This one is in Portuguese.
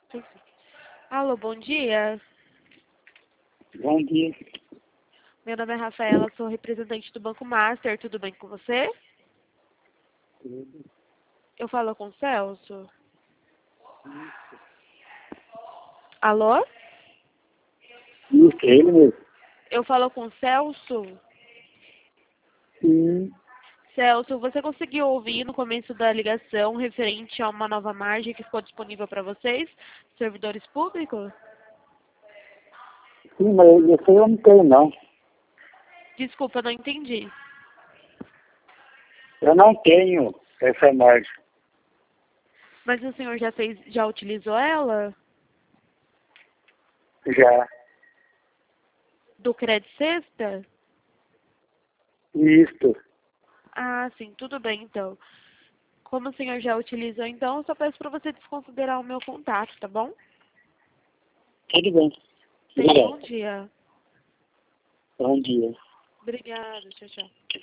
Alô, bom dia. Bom dia. Meu nome é Rafaela, sou representante do Banco Master. Tudo bem com você? Eu falo com o Celso? Alô? Isso, é ele mesmo. Eu falo com o Celso? Sim, Celso, você conseguiu ouvir no começo da ligação referente a uma nova margem que ficou disponível para vocês, servidores públicos? sim, mas esse aí eu não tenho, não. Desculpa, não entendi. Eu não tenho essa margem. Mas o senhor já utilizou ela? Já. Do Crédito Sexta? Isso. Ah, sim, tudo bem então. Como o senhor já utilizou, então, eu só peço para você desconsiderar o meu contato, tá bom? Tudo bem. Tenha um bom Obrigado. dia. Bom dia. Obrigada, tchau, tchau.